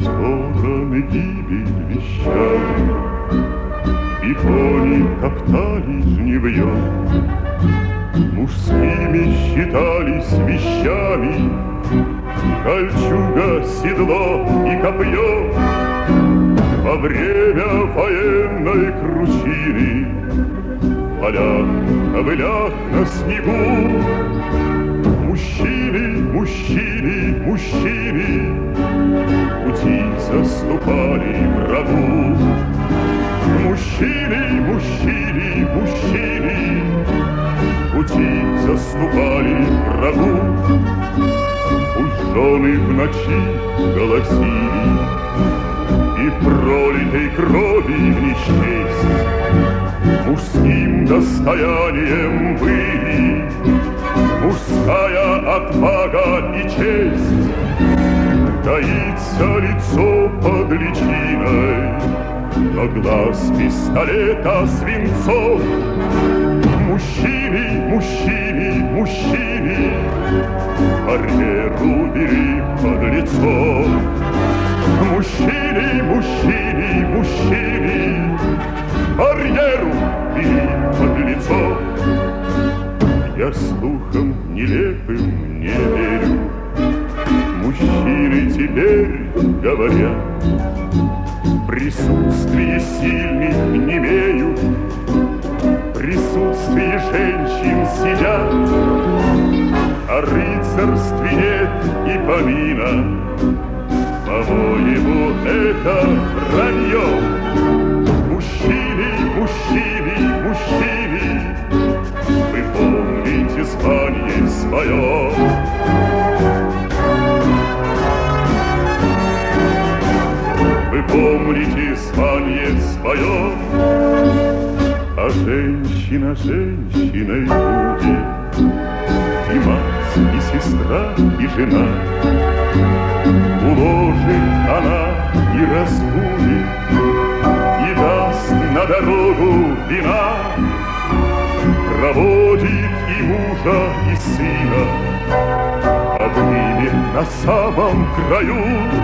стороны гибель вещали, и кони топтали жневьем, мужскими считались вещами кольчуга, седло и копье. Во время военной кручины в полях, ковылях на снегу мужчины, мужчины, мужчины пути заступали врагу. Мужчины, мужчины, мужчины пути заступали врагу. Пусть жены в ночи голосили, и пролитой крови не счесть мужским достоянием были мужская отвага и честь. Таится лицо под личиной, но глаз пистолета свинцов. Мужчины, мужчины, мужчины барьеру бери под лицо. Мужчины, мужчины, мужчины барьеру бери под лицо. Я слухам нелепым не верю, мужчины теперь говорят, в присутствии сильных немеют, в присутствии женщин сидят, о рыцарстве нет и помина. По-моему, это вранье. Мужчины, мужчины, мужчины, вы помните звание свое. Вы помните звание свое. А женщина женщиной будет, и мать, и сестра, и жена. Уложит она и разбудит, и даст на дорогу вина. Проводит и мужа, и сына, обнимет на самом краю.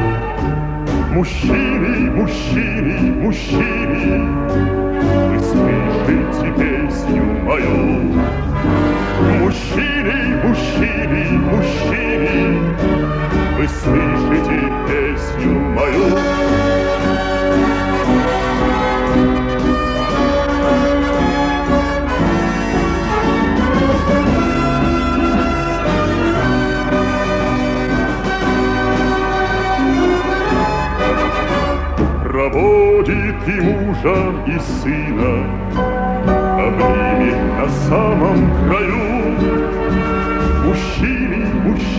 Мужчины, мужчины, мужчины, вы слышите песню мою. Мужчины, мужчины, мужчины, вы слышите песню мою. Проводит и мужа, и сына, обнимет на самом краю. Мужчины, мужчины,